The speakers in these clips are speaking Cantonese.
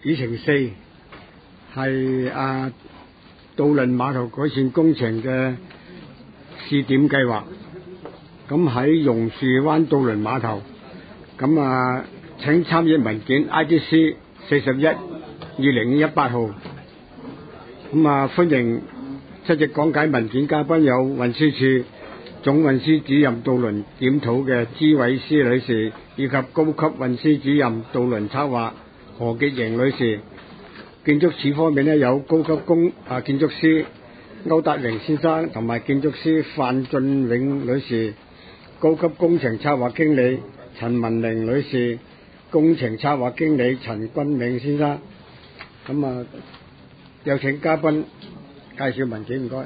議程4係渡輪碼頭改善工程嘅試點計劃。咁喺榕樹灣渡輪碼頭，咁請參閱文件 IDC 41/2018號。咁歡迎出席講解文件嘉賓有運輸署總運輸主任渡輪檢討嘅朱偉思女士，以及高級運輸主任渡輪策劃何潔瑩女士。建築署方面有高級建築師歐達榮先生同埋建築師范俊永女士，高級工程策劃經理陳文玲女士，工程策劃經理陳君銘先生。咁有請嘉賓介紹文件，唔該。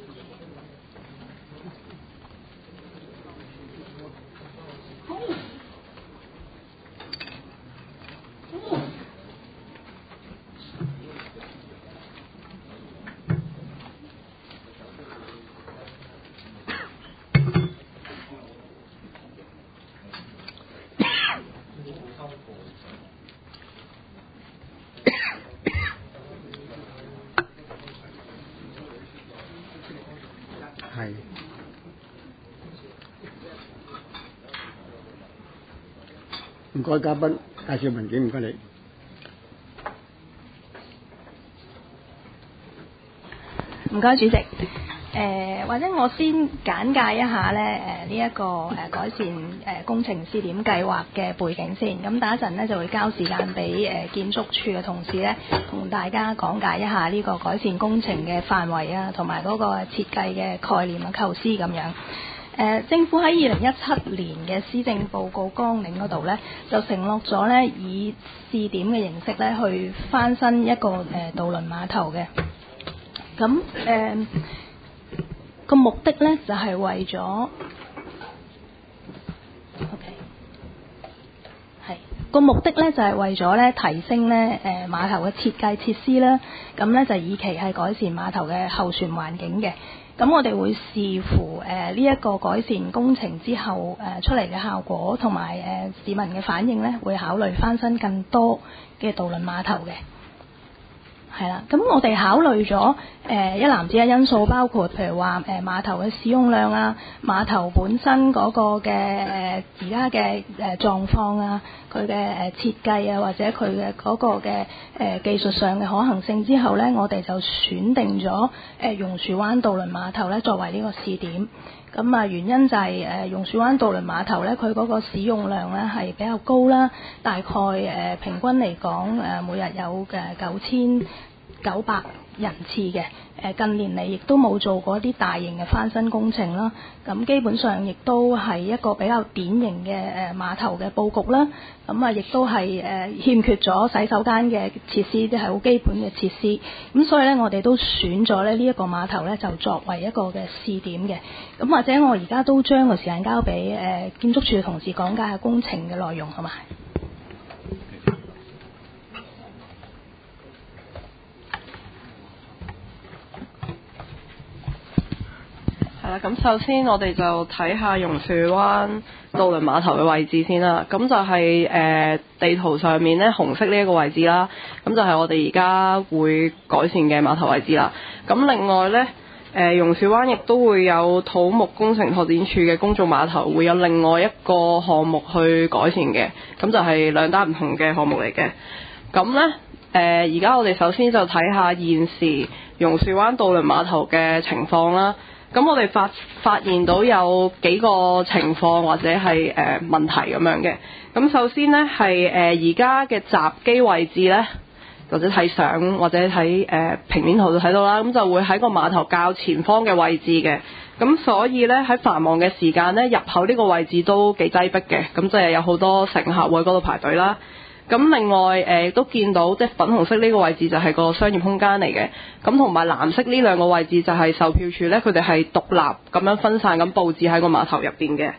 係，唔該嘉賓介紹文件，唔該你。 唔該主席。或者我先簡介一下咧，呢一個改善工程試點計劃嘅背景先。咁等一陣咧就會交時間俾建築署嘅同事咧，同大家講解一下呢個改善工程嘅範圍啊，同埋嗰個設計嘅概念啊、構思咁樣。政府喺2017年嘅施政報告綱領嗰度咧，就承諾咗咧以試點嘅形式咧去翻新一個渡輪碼頭嘅。咁個目的咧就係為咗個目的咧就係為咗咧提升咧碼頭嘅設計設施啦。咁咧就以期係改善碼頭嘅後船環境嘅。咁我哋會視乎呢一個改善工程之後出嚟嘅效果，同埋市民嘅反應咧，會考慮翻新更多嘅渡輪碼頭嘅。係啦，咁我哋考慮咗一籃子嘅因素，包括譬如話碼頭嘅使用量啊，碼頭本身嗰個嘅而家嘅狀況啊，佢嘅設計啊，或者佢嘅嗰個嘅技術上嘅可行性之後咧，我哋就選定咗榕樹灣渡輪碼頭咧作為呢個試點。咁原因就係榕樹灣渡輪碼頭咧，佢嗰個使用量咧係比較高啦，大概平均嚟講每日有9900人次嘅。近年嚟亦都冇做過一啲大型嘅翻新工程啦，咁基本上亦都係一個比較典型嘅碼頭嘅佈局啦。咁亦都係欠缺咗洗手間嘅設施，即係好基本嘅設施。咁所以咧，我哋都選咗咧呢一個碼頭咧，就作為一個嘅試點嘅。咁或者我而家都將個時間交俾建築署嘅同事講解下工程嘅內容，好嘛？ 係啦，咁首先我哋就睇下榕樹灣渡輪碼頭嘅位置先啦。咁就係地圖上面咧紅色呢一個位置啦。咁就係我哋而家會改善嘅碼頭位置啦。咁另外咧，榕樹灣亦都會有土木工程拓展署嘅公眾碼頭，會有另外一個項目去改善嘅。咁就係兩單唔同嘅項目嚟嘅。咁咧，而家我哋首先就睇下現時榕樹灣渡輪碼頭嘅情況啦。咁我哋發現到有幾個情況或者係問題咁樣嘅。咁首先呢，係而家嘅閘機位置呢，或者睇相或者睇平面圖就睇到啦。咁就會喺個碼頭較前方嘅位置嘅。咁所以呢，喺繁忙嘅時間呢，入口呢個位置都幾擠迫嘅。咁即係有好多乘客會喺嗰度排隊啦。咁另外都見到即係粉紅色呢個位置就係個商業空間嚟嘅，咁同埋藍色呢兩個位置就係售票處呢，佢哋係獨立咁樣分散咁佈置喺個碼頭入邊嘅。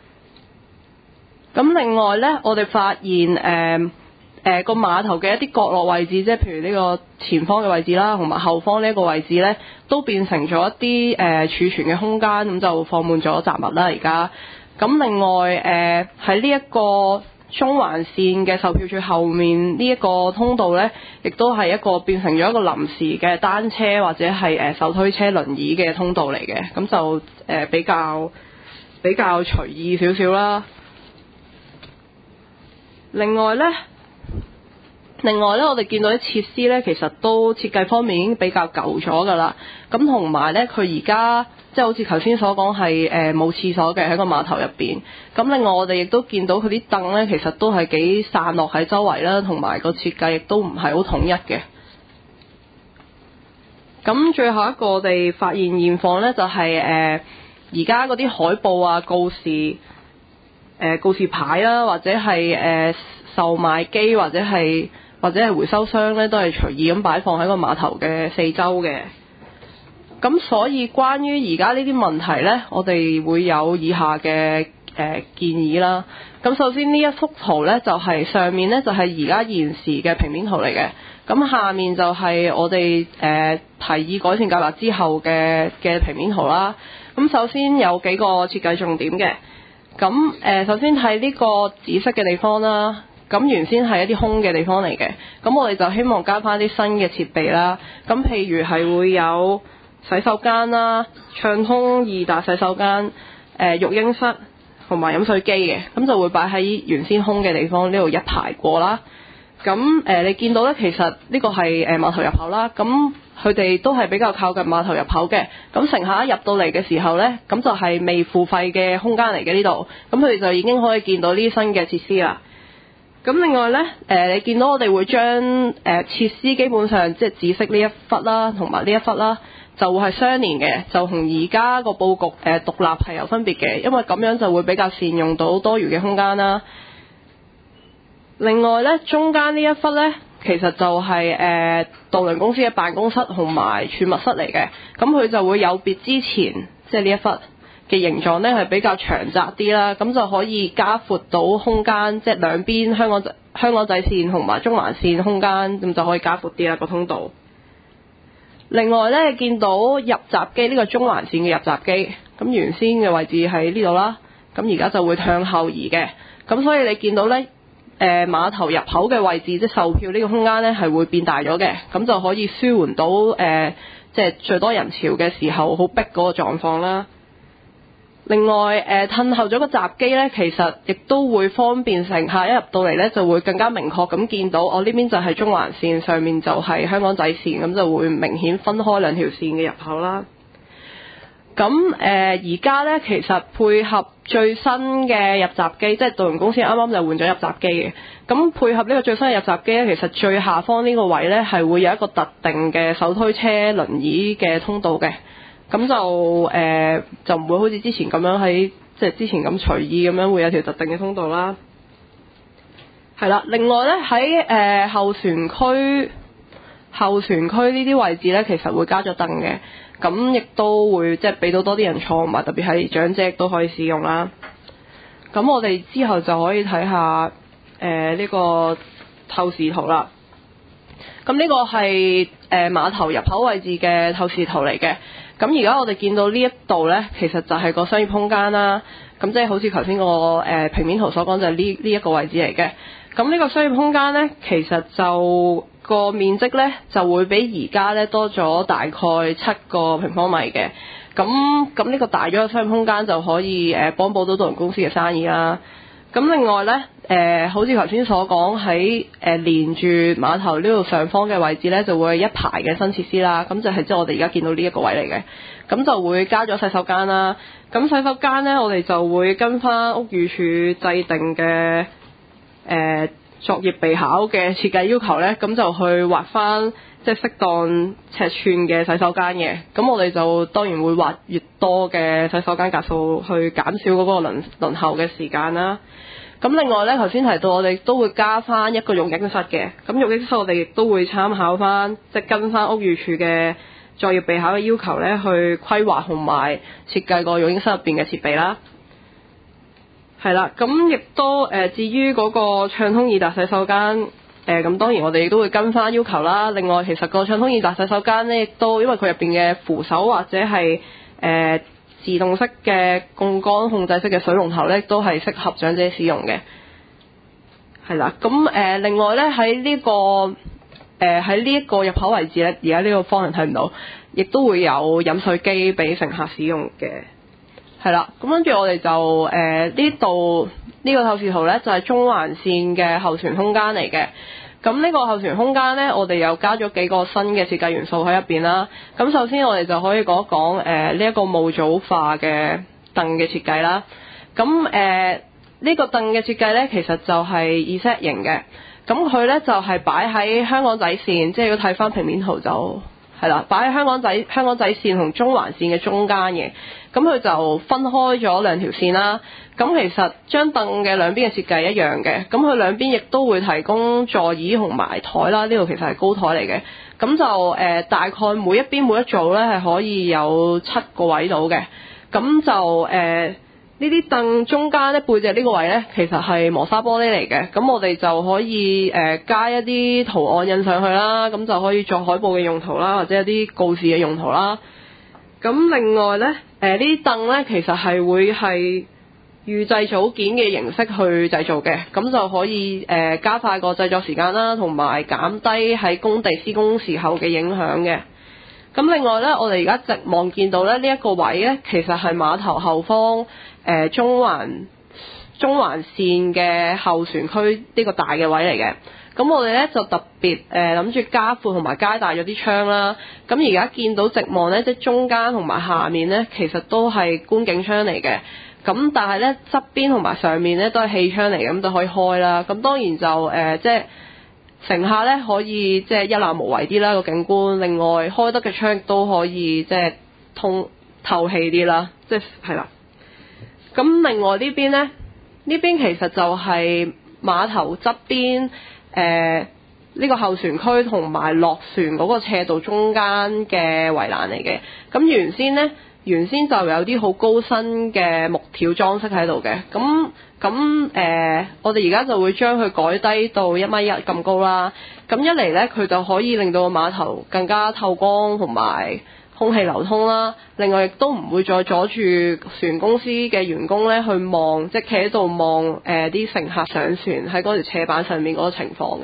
咁另外呢，我哋發現個碼頭嘅一啲角落位置，即係譬如呢個前方嘅位置啦，同埋後方呢一個位置呢，都變成咗一啲儲存嘅空間，咁就放滿咗雜物啦而家。咁另外喺呢一個中環線嘅售票處後面呢一個通道呢，亦都係一個變成咗一個臨時嘅單車或者係手推車輪椅嘅通道嚟嘅，咁就比較隨意少少啦。另外呢，我哋見到啲設施呢，其實都設計方面已經比較舊咗㗎啦。咁同埋呢，佢而家即係好似頭先所講係冇廁所嘅喺個碼頭入邊。咁另外我哋亦都見到佢啲凳呢，其實都係幾散落喺周圍啦，同埋個設計亦都唔係好統一嘅。咁最後一個我哋發現現況呢，就係而家嗰啲海報啊、告示牌啦，或者係售賣機或者係回收箱呢，都係隨意咁擺放喺個碼頭嘅四周嘅。咁所以關於而家呢啲問題呢，我哋會有以下嘅建議啦。咁首先呢一幅圖呢，就係上面呢，就係而家現時嘅平面圖嚟嘅。咁下面就係我哋提議改善計劃之後嘅平面圖啦。咁首先有幾個設計重點嘅。咁首先係呢個紫色嘅地方啦。咁原先係一啲空嘅地方嚟嘅。咁我哋就希望加翻啲新嘅設備啦。咁譬如係會有洗手間啦、暢通易達洗手間、育嬰室同埋飲水機嘅，咁就會擺喺原先空嘅地方呢度一排過啦。咁你見到呢，其實呢個係碼頭入口啦。咁佢哋都係比較靠近碼頭入口嘅。咁乘客一入到嚟嘅時候呢，咁就係未付費嘅空間嚟嘅呢度。咁佢哋就已經可以見到呢啲新嘅設施啦。咁另外呢，你見到我哋會將設施基本上即係紫色呢一忽啦，同埋呢一忽啦，就會係相連嘅，就同而家個佈局獨立係有分別嘅，因為咁樣就會比較善用到多餘嘅空間啦。另外呢，中間呢一忽呢，其實就係渡輪公司嘅辦公室同埋儲物室嚟嘅，咁佢就會有別之前即係呢一忽嘅形狀呢係比較長窄啲啦，咁就可以加闊到空間，即係兩邊香港仔線同埋中環線空間，咁就可以加闊啲啦個通道。另外呢，你見到入閘機呢個中環線嘅入閘機，咁原先嘅位置喺呢度啦，咁而家就會向後移嘅，咁所以你見到呢，碼頭入口嘅位置即係售票呢個空間呢係會變大咗嘅，咁就可以舒緩到即係最多人潮嘅時候好逼嗰個狀況啦。另外褪後咗個閘機呢，其實亦都會方便乘客一入到嚟呢，就會更加明確咁見到我呢邊就係中環線，上面就係香港仔線，咁就會明顯分開兩條線嘅入口啦。咁而家呢，其實配合最新嘅入閘機，即係渡輪公司啱啱就換咗入閘機嘅。咁配合呢個最新嘅入閘機呢，其實最下方呢個位呢，係會有一個特定嘅手推車輪椅嘅通道嘅。咁就唔會好似之前咁樣即係之前咁隨意咁樣會有條特定嘅通道啦。係啦，另外呢，喺後船區呢啲位置呢，其實會加咗凳嘅，咁亦都會即係俾到多啲人坐，同埋特別係長者亦都可以使用啦。咁我哋之後就可以睇下呢個透視圖啦。咁呢個係碼頭入口位置嘅透視圖嚟嘅。咁而家我哋見到呢一度呢，其實就係個商業空間啦。咁即係好似頭先個平面圖所講，就係呢一個位置嚟嘅。咁呢個商業空間呢，其實就個面積呢，就會比而家呢多咗大概7個平方米嘅。咁呢個大咗嘅商業空間就可以幫補到渡輪公司嘅生意啦。咁另外呢，好似頭先所講，喺連住碼頭呢度上方嘅位置呢，就會有一排嘅新設施啦。咁就係即係我哋而家見到呢一個位嚟嘅。咁就會加咗洗手間啦。咁洗手間呢，我哋就會跟翻屋宇署制定嘅作業備考嘅設計要求呢，咁就去畫翻即係適當尺寸嘅洗手間嘅。咁我哋就當然會畫越多嘅洗手間格數，去減少嗰個輪候嘅時間啦。咁另外呢，頭先提到我哋都會加翻一個育嬰室嘅。咁育嬰室我哋亦都會參考翻，即係跟翻屋宇署嘅作業備考嘅要求呢，去規劃同埋設計個育嬰室入邊嘅設備啦。係啦，咁亦都至於嗰個暢通易達洗手間，咁當然我哋亦都會跟翻要求啦。另外，其實個暢通易達洗手間呢，亦都因為佢入邊嘅扶手或者係自動式嘅槓桿控制式嘅水龍頭呢，都係適合長者使用嘅。 係啦，咁另外咧喺呢個入口位置咧，而家呢個方向睇唔到，亦都會有飲水機俾乘客使用嘅。係啦，咁跟住我哋就呢度呢個透視圖咧就係中環線嘅候船空間嚟嘅。咁呢個候船空間咧，我哋又加咗幾個新嘅設計元素喺入邊啦。咁首先我哋就可以講一講呢一個模組化嘅凳嘅設計啦。咁呢個凳嘅設計咧，其實就係 Z 型嘅。咁佢咧就係擺喺香港仔線，即係要睇翻平面圖就係啦，擺喺香港仔線同中環線嘅中間嘅。咁佢就分開咗兩條線啦。咁其實張凳嘅兩邊嘅設計一樣嘅，咁佢兩邊亦都會提供座椅同埋台啦。呢度其實係高台嚟嘅，咁就大概每一邊每一組咧係可以有7個位到嘅。咁就呢啲凳中間咧背脊呢個位咧，其實係磨砂玻璃嚟嘅。咁我哋就可以加一啲圖案印上去啦，咁就可以作海報嘅用途啦，或者一啲告示嘅用途啦。咁另外咧，呢啲凳咧其實係會係預製組件嘅形式去製造嘅，咁就可以加快個製作時間啦，同埋減低喺工地施工時候嘅影響嘅。咁另外咧，我哋而家直望見到咧呢一個位咧，其實係碼頭後方中環線嘅候船區呢個大嘅位嚟嘅。咁我哋咧就特別諗住加闊同埋加大咗啲窗啦。咁而家見到直望咧，即係中間同埋下面咧，其實都係觀景窗嚟嘅。咁但係咧側邊同埋上面咧都係氣窗嚟，咁就可以開啦。咁當然就即係乘客咧可以即係一覽無遺啲啦個景觀。另外開得嘅窗都可以即係透氣啲啦，即係啦。咁另外呢邊咧，呢邊其實就係碼頭側邊呢個候船區同埋落船嗰個斜道中間嘅圍欄嚟嘅。咁原先就有啲好高身嘅木條裝飾喺度嘅。咁我哋而家就會將佢改低到1.1米咁高啦。咁一嚟呢，佢就可以令到個碼頭更加透光同埋空氣流通啦。另外亦都唔會再阻住船公司嘅員工呢去望，即係企喺度望啲乘客上船喺嗰條斜板上面嗰個情況嘅。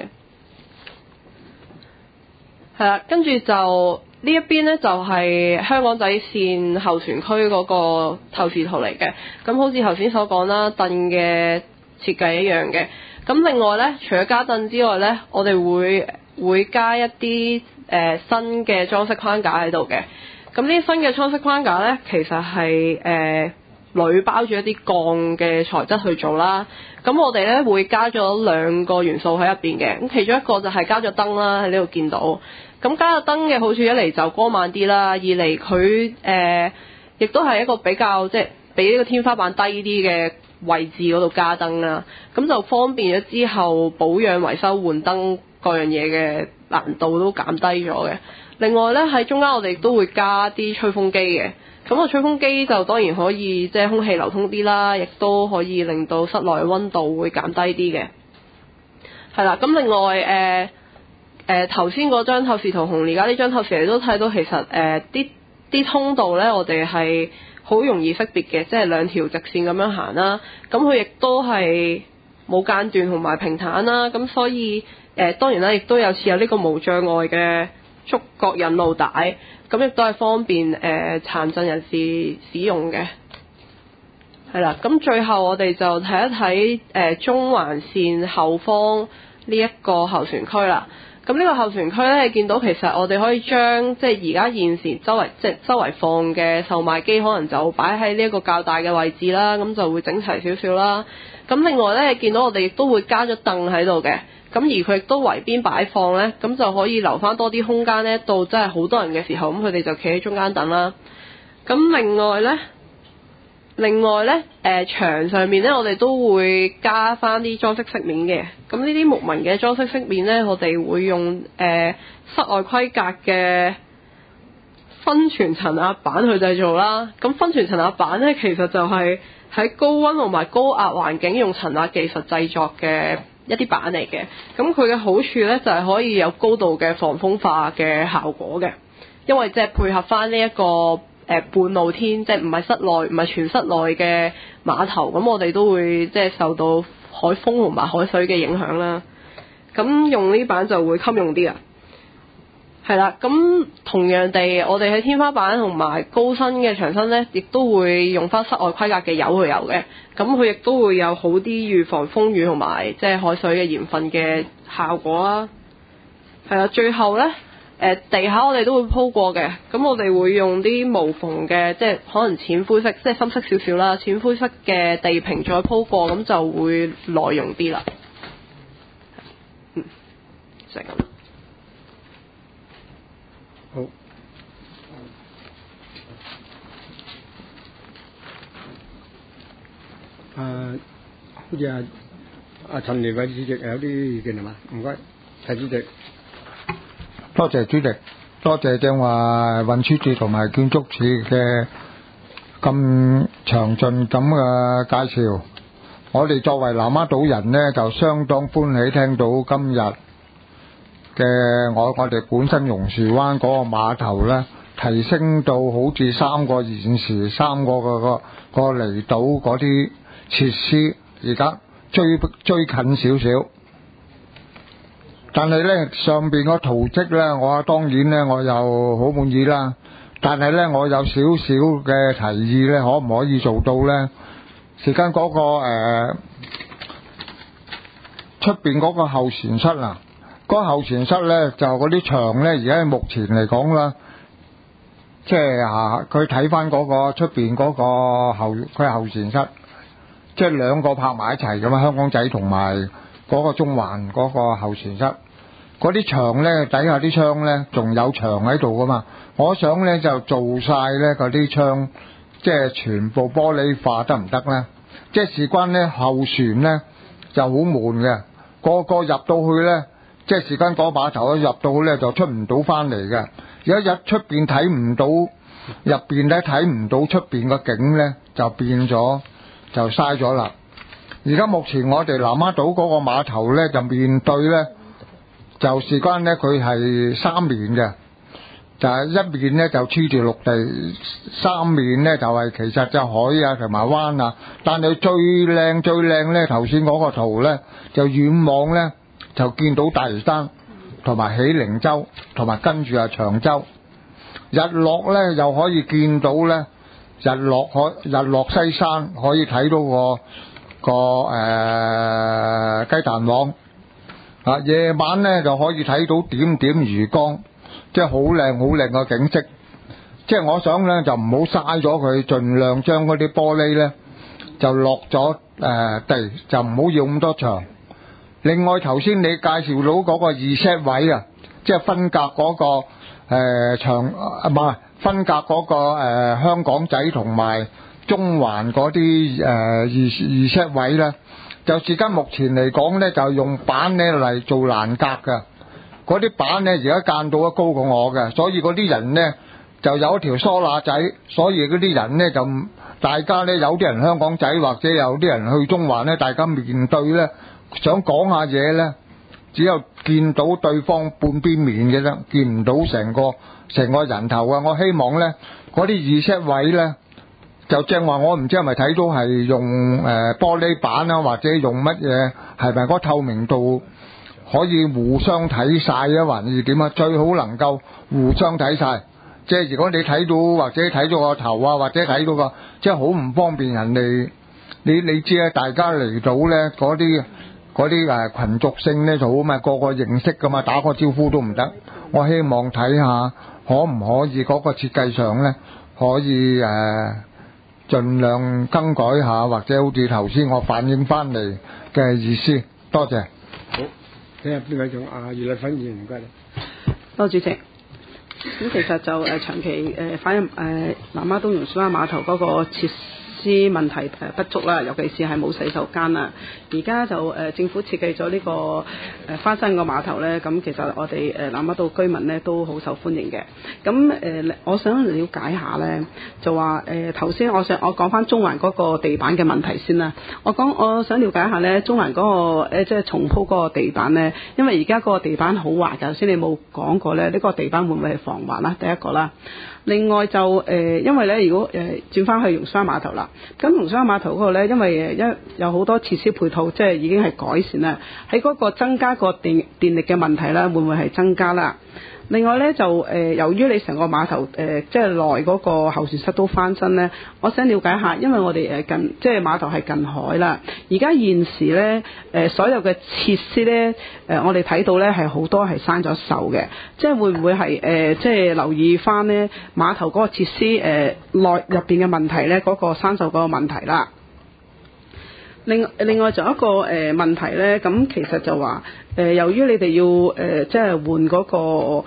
係啦，跟住就呢一邊呢，就係香港仔線候船區嗰個透視圖嚟嘅。咁好似頭先所講啦，凳嘅設計一樣嘅。咁另外呢，除咗加凳之外呢，我哋會加一啲新嘅裝飾框架喺度嘅。咁呢啲新嘅裝飾框架呢，其實係鋁包住一啲鋼嘅材質去做啦。咁我哋呢會加咗2個元素喺入邊嘅。咁其中一個就係加咗燈啦，喺呢度見到。咁加咗燈嘅好處，一嚟就光猛啲啦，二嚟佢亦都係一個比較即係比呢個天花板低啲嘅位置嗰度加燈啦。咁就方便咗之後保養維修換燈各樣嘢嘅難度都減低咗嘅。另外呢，喺中間我哋亦都會加啲吹風機嘅。咁個吹風機就當然可以即係空氣流通啲啦，亦都可以令到室內嘅溫度會減低啲嘅。係啦，咁另外頭先嗰張透視圖同而家呢張透視你都睇到，其實啲通道呢，我哋係好容易識別嘅，即係2條直線咁樣行啦。咁佢亦都係冇間斷同埋平坦啦。咁所以當然啦，亦都有設有呢個無障礙嘅觸覺引路帶，咁亦都係方便殘疾人士使用嘅。係啦，咁最後我哋就睇一睇中環線後方呢一個候船區啦。咁呢個候船區咧，你見到其實我哋可以將即係而家現時周圍放嘅售賣機，可能就擺喺呢一個較大嘅位置啦，咁就會整齊少少啦。咁另外咧，你見到我哋亦都會加咗凳喺度嘅，咁而佢亦都圍邊擺放咧，咁就可以留翻多啲空間咧，到真係好多人嘅時候，咁佢哋就企喺中間等啦。咁另外咧，牆上面咧，我哋都會加翻啲裝飾飾面嘅。咁呢啲木紋嘅裝飾飾面咧，我哋會用室外規格嘅分泉層壓板去製造啦。咁分泉層壓板咧，其實就係喺高溫同埋高壓環境用層壓技術製作嘅一啲板嚟嘅。咁佢嘅好處咧，就係可以有高度嘅防風化嘅效果嘅，因為即係配合翻呢一個半露天，即係唔係全室內嘅碼頭，咁我哋都會即係受到海風同埋海水嘅影響啦。咁用呢板就會襟用啲啊。係啦，咁同樣地，我哋喺天花板同埋高身嘅牆身呢，亦都會用翻室外規格嘅油去油嘅。咁佢亦都會有好啲預防風雨同埋即係海水嘅鹽分嘅效果啦。係啦，最後呢，地下我哋都會鋪過嘅。咁我哋會用啲無縫嘅，即係可能淺灰色，即係深色少少啦，淺灰色嘅地坪再鋪過，咁就會耐用啲啦。就係咁。 好。好似阿陳年偉主席有啲意見係嘛？唔該，陳主席。 多謝主席，多謝正話運輸署同埋建築署嘅咁詳盡咁嘅介紹。我哋作為南丫島人呢，就相當歡喜聽到今日嘅我哋本身榕樹灣嗰個碼頭呢，提升到好似3個現時3個個離島嗰啲設施，而家追近少少。但係呢，上邊個圖則呢，我當然呢，我又好滿意啦。但係呢，我有少少嘅提議呢，可唔可以做到呢？時間嗰個出邊嗰個後船室啊，嗰個後船室呢，就嗰啲牆呢，而家目前嚟講啦，即係佢睇翻嗰個出邊嗰個佢後船室，即係兩個拍埋一齊咁啊，香港仔同埋嗰個中環嗰個後船室，嗰啲牆呢，底下啲窗呢，仲有牆喺度噶嘛，我想呢，就做晒呢嗰啲窗，即係全部玻璃化得唔得呢？即係事關呢，後船呢就好悶嘅，個個入到去呢，即係事關嗰碼頭入到去呢就出唔到翻嚟嘅。有一日出邊睇唔到，入邊呢睇唔到出邊個景呢，就變咗就嘥咗啦。而家目前我哋南丫島嗰個碼頭呢，就面對呢，就事關呢，佢係3面嘅。就係一面呢就黐住陸地，3面呢就係其實就海啊同埋灣啊，但係最靚呢，頭先嗰個圖呢，就遠望呢，就見到大嶼山同埋喜靈洲同埋跟住係長洲，日落呢又可以見到呢，日落西山可以睇到個雞蛋黃啊，夜晚呢就可以睇到點點魚江。即係好靚嘅景色，即係我想呢，就唔好嘥咗佢，盡量將嗰啲玻璃呢就落咗地，就唔好用咁多牆。另外頭先你介紹到嗰個reset位啊，即係分隔嗰個分隔嗰個香港仔同埋中環嗰啲reset位呢，就至今目前嚟講呢，就用板呢嚟做欄隔㗎。嗰啲板呢，而家間到都高過我嘅，所以嗰啲人呢，就有一條梳乸仔，所以嗰啲人呢，就大家呢，有啲人香港仔或者有啲人去中環呢，大家面對呢，想講下嘢呢，只有見到對方半邊面嘅啫，見唔到成個人頭啊！我希望呢，嗰啲reset位呢，就正話我唔知係咪睇到係用玻璃板啊，或者用乜嘢，係咪嗰透明度可以互相睇晒啊，還是點啊？最好能夠互相睇晒，即係如果你睇到或者睇到個頭啊，或者睇到個即係好唔方便人哋，你知啊，大家嚟到呢嗰啲群族性呢就好嘛，個個認識噶嘛，打個招呼都唔得。我希望睇下可唔可以嗰個設計上呢，可以盡量更改下，或者好似頭先我反映翻嚟嘅意思。多謝。 好，睇下邊位仲葉麗芬議員，唔該你。 多謝主席。咁其實就長期反映南丫島榕樹灣碼頭嗰個設施問題不足啦，尤其是係冇洗手間啦。而家就政府設計咗呢個翻新個碼頭呢，咁其實我哋南丫島居民呢都好受歡迎嘅。咁我想了解下呢，就話頭先我講翻中環嗰個地板嘅問題先啦。我想了解下呢，中環嗰個即係重鋪嗰個地板呢，因為而家嗰個地板好滑㗎，頭先你冇講過呢，呢個地板會唔會係防滑啦？第一個啦。另外就因為咧，如果轉翻去榕樹灣碼頭啦， 咁洪水灣碼頭嗰度咧，因為有好多設施配套，即係已經係改善啦。喺嗰個增加個電力嘅問題咧，會唔會係增加啦？另外咧就由於你成個碼頭即係內嗰個候船室都翻新咧，我想了解下，因為我哋即係碼頭係近海啦，而家現時咧所有嘅設施咧我哋睇到咧係好多係生咗鏽嘅，即係會唔會係即係留意翻咧碼頭嗰個設施內入邊嘅問題咧，嗰個生鏽嗰個問題啦。另外仲有一個問題咧，咁其實就話由於你哋要即係換嗰個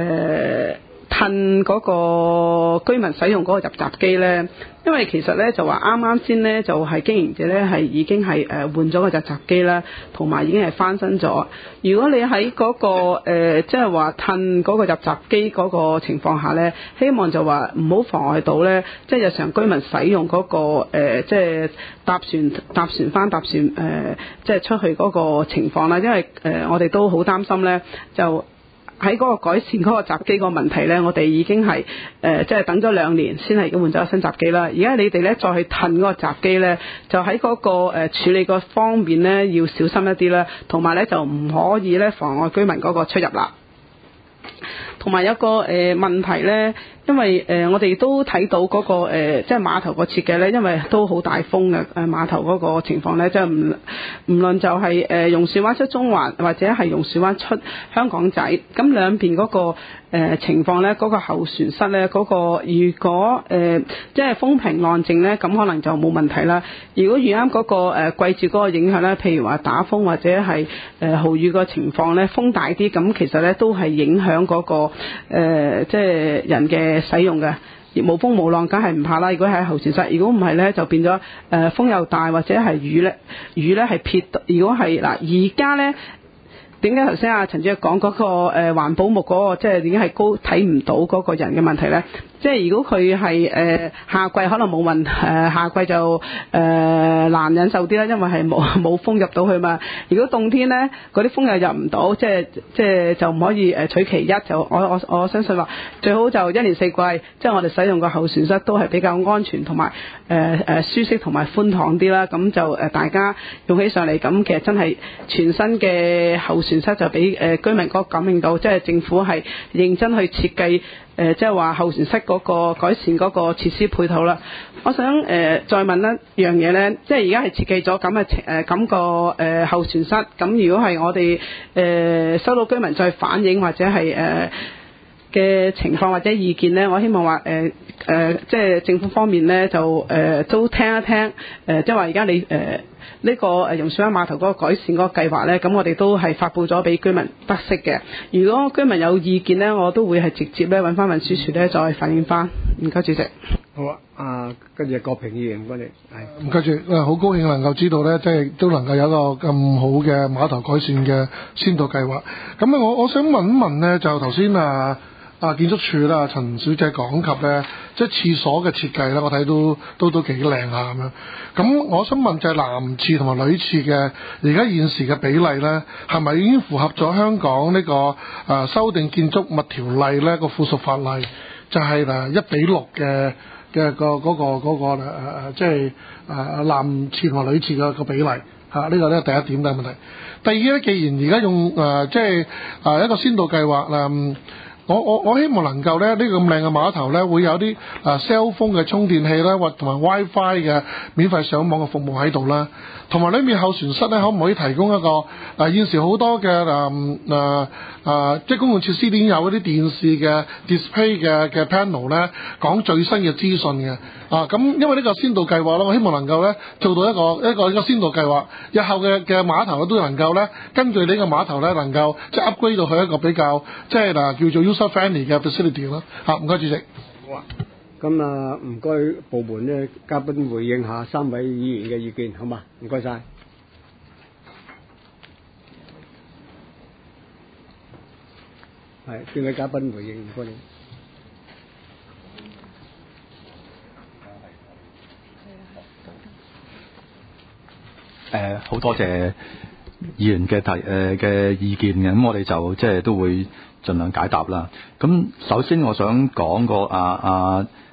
褪嗰個居民使用嗰個入閘機咧，因為其實咧就話啱先咧就係經營者咧係已經係換咗個入閘機啦，同埋已經係翻新咗。如果你喺嗰個即係話褪嗰個入閘機嗰個情況下咧，希望就話唔好妨礙到咧，即係日常居民使用嗰個即係搭船即係出去嗰個情況啦。因為我哋都好擔心咧，就喺嗰個改善嗰個閘機個問題咧，我哋已經係即係等咗2年先係換咗個新閘機啦。而家你哋咧再去褪嗰個閘機咧，就喺嗰個處理個方面咧要小心一啲啦，同埋咧就唔可以咧妨礙居民嗰個出入啦。同埋有個問題咧，因為我哋都睇到嗰個即係碼頭個設計咧，因為都好大風嘅碼頭嗰個情況咧，即係唔論就係榕樹灣出中環或者係榕樹灣出香港仔，咁兩邊嗰個情況咧，嗰個候船室咧，嗰個如果即係風平浪靜咧，咁可能就冇問題啦。如果遇啱嗰個季節嗰個影響咧，譬如話打風或者係豪雨個情況咧，風大啲，咁其實咧都係影響嗰個即係人嘅使用嘅。無風無浪梗係唔怕啦，如果喺候船室，如果唔係咧就變咗風又大或者係雨咧係撇。如果係嗱而家咧。點解頭先阿陳主席講嗰個環保木嗰個即係已經係高睇唔到嗰個人嘅問題咧？即係如果佢係夏季可能冇問題，夏季就難忍受啲啦，因為係冇風入到去嘛。如果冬天咧，嗰啲風又入唔到，即係就唔可以取其一。就我相信話最好就1年4季，即係我哋使用個候船室都係比較安全同埋舒適同埋寬敞啲啦。咁就大家用起上嚟咁，其實真係全新嘅候船室就俾居民嗰個感應到，即係政府係認真去設計。即係話候船室嗰個改善嗰個設施配套啦。我想再問一樣嘢咧，即係而家係設計咗咁嘅咁個候船室，咁如果係我哋收到居民再反映或者係嘅情況或者意見咧，我希望話即係政府方面咧就都聽一聽，即係話而家你呢個榕樹灣碼頭嗰個改善嗰個計劃咧，咁我哋都係發布咗俾居民得悉嘅。如果居民有意見咧，我都會係直接咧揾翻運輸署咧再反映翻。唔該，主席。 好啊，跟住郭平議員，唔該你。係。 唔該住，好高興能夠知道咧，即係都能夠有一個咁好嘅碼頭改善嘅先導計劃。咁我想問一問咧，就頭先建築署啦，陳小姐講及咧，即係廁所嘅設計咧，我睇都幾靚下咁樣。咁我想問就係男廁同埋女廁嘅而家現時嘅比例咧，係咪已經符合咗香港呢個修訂建築物條例咧個附屬法例，就係1:6嘅嗰個即係男廁同埋女廁嘅個比例嚇？呢個咧第一點嘅問題。第二咧，既然而家用即係一個先導計劃我希望能夠咧呢個咁靚嘅碼頭咧會有啲cell phone 嘅充電器啦，或同埋 WiFi 嘅免費上網嘅服務喺度啦，同埋裏面候船室咧可唔可以提供一個現時好多嘅即係公共設施已經有嗰啲電視嘅 display 嘅 panel 咧講最新嘅資訊嘅咁因為呢個先導計劃啦，我希望能夠咧做到一個先導計劃，日後嘅碼頭都能夠咧根據呢個碼頭咧能夠即係 upgrade 到去一個比較即係叫做 user-friendly 嘅 facility 咯。唔該主席。 好啊。咁唔該部門咧嘉賓回應下3位議員嘅意見，好嘛？唔該晒。係邊位嘉賓回應？唔該你。 好多謝議員嘅嘅意見嘅，咁我哋就即係都會盡量解答啦。咁首先我想講個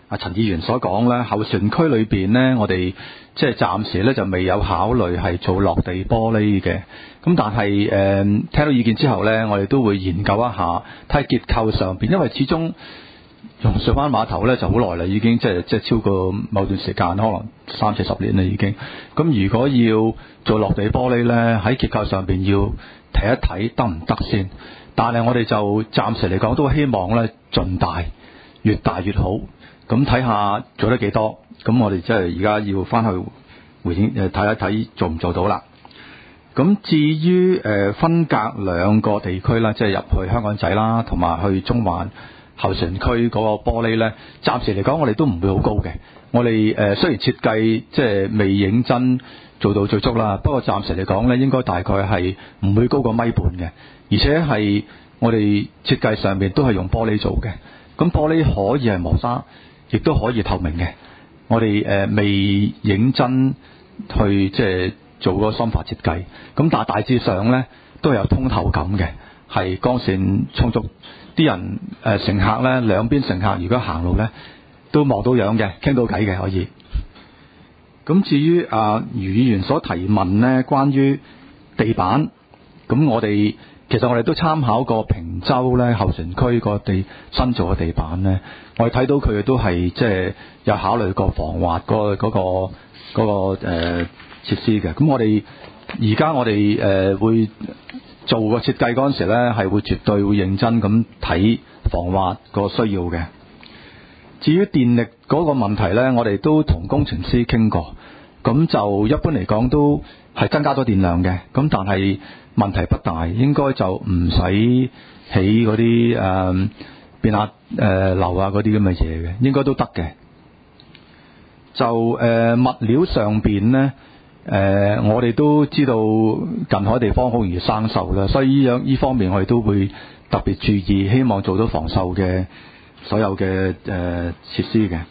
陳議員所講咧，後船區裏邊咧，我哋即係暫時咧就未有考慮係做落地玻璃嘅。咁但係聽到意見之後咧，我哋都會研究一下，睇結構上邊，因為始終榕樹灣碼頭咧就好耐啦，已經即係超過某段時間，可能30-40年啦已經。咁如果要做落地玻璃咧，喺結構上邊要睇一睇得唔得先。但係我哋就暫時嚟講都希望咧盡大，越大越好。咁睇下做得幾多，咁我哋即係而家要翻去回應睇一睇做唔做到啦。咁至於分隔兩個地區啦，即係入去香港仔啦，同埋去中環後船區嗰個玻璃咧，暫時嚟講我哋都唔會好高嘅。我哋雖然設計即係未認真做到最足啦，不過暫時嚟講咧，應該大概係唔會高過1.5米嘅，而且係我哋設計上面都係用玻璃做嘅。咁玻璃可以係磨砂，亦都可以透明嘅。我哋未認真去即係做嗰個深化設計，咁但係大致上咧都有通透感嘅，係光線充足。啲人乘客咧，兩邊乘客如果行路咧都望到樣嘅，傾到偈嘅可以。咁至於余議員所提問咧，關於地板，咁我哋其實我哋都參考過坪洲咧後船區個新做嘅地板咧，我哋睇到佢都係即係有考慮過防滑嗰個設施嘅。咁我哋而家我哋會做個設計嗰陣時咧，係會絕對會認真咁睇防滑個需要嘅。至於電力嗰個問題咧，我哋都同工程師傾過，咁就一般嚟講都係增加咗電量嘅，咁但係問題不大，應該就唔使起嗰啲變壓樓啊嗰啲咁嘅嘢嘅，應該都得嘅。就物料上邊咧，我哋都知道近海地方好容易生鏽啦，所以呢方面我哋都會特別注意，希望做到防鏽嘅所有嘅設施嘅。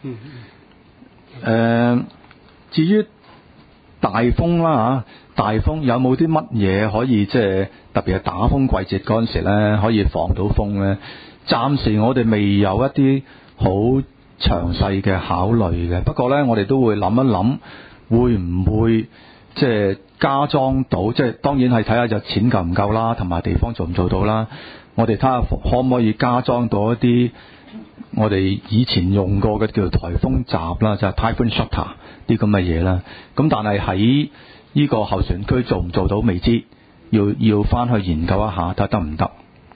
至於大風啦大風有冇啲乜嘢可以即係特別係打風季節嗰陣時咧，可以防到風咧？暫時我哋未有一啲好詳細嘅考慮嘅，不過咧我哋都會諗一諗，會唔會即係加裝到？即係當然係睇下就錢夠唔夠啦，同埋地方做唔做到啦。我哋睇下可唔可以加裝到一啲我哋以前用過嘅叫做颱風閘啦，就係 Typhoon Shutter 啲咁嘅嘢啦。咁但係喺呢個後船區做唔做到未知，要翻去研究一下睇得唔得。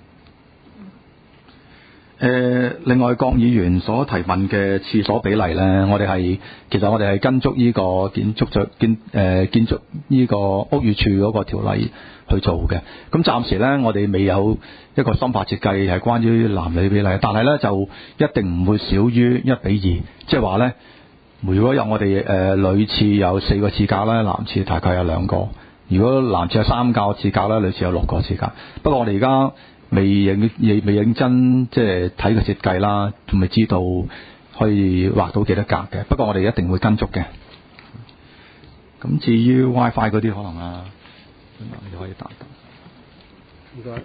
另外郭議員所提問嘅廁所比例咧，其實我哋係跟足呢個建築呢個屋宇署嗰個條例去做嘅。咁暫時咧，我哋未有一個深化設計係關於男女比例，但係咧就一定唔會少於1:2，即係話咧，如果有我哋女廁有4個廁格咧，男廁大概有2個；如果男廁有3個廁格咧，女廁有6個廁格。不過我哋而家未認真即係睇個設計啦，仲未知道可以畫到幾多格嘅。不過我哋一定會跟足嘅。咁至於 WiFi 嗰啲，可能你可以答答。 唔該。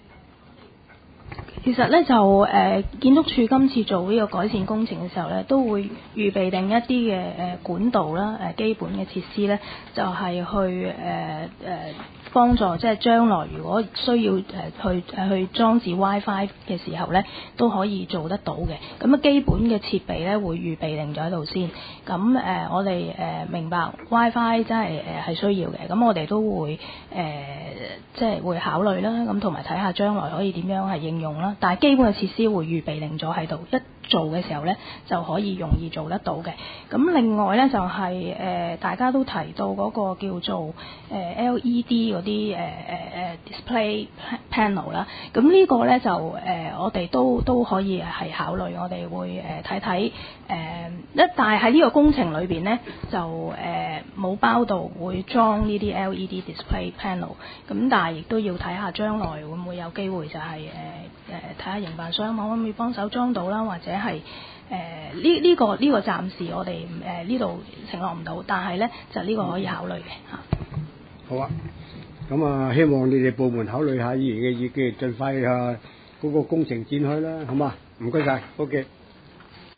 其實咧就建築署今次做呢個改善工程嘅時候咧，都會預備定一啲嘅管道啦，基本嘅設施咧，就係去幫助即係將來如果需要去裝置 WiFi 嘅時候咧，都可以做得到嘅。咁啊基本嘅設備咧會預備定咗喺度先。咁我哋明白 WiFi 真係係需要嘅。咁我哋都會即係會考慮啦。咁同埋睇下將來可以點樣係應用啦。但係基本嘅設施會預備定咗喺度，一做嘅時候咧就可以容易做得到嘅。咁另外咧就係大家都提到嗰個叫做LED 嗰啲display panel 啦。咁呢個咧就我哋都可以係考慮，我哋會睇睇但係喺呢個工程裏邊咧就冇包到會裝呢啲 LED display panel。咁但係亦都要睇下將來會唔會有機會就係睇下營辦商可唔可以幫手裝到啦，或者係呢個暫時我哋呢度承諾唔到，但係咧就呢個可以考慮嘅嚇。 好啊，咁啊希望你哋部門考慮下議員嘅意見，盡快嗰個工程展開啦，好嘛？唔該晒，OK。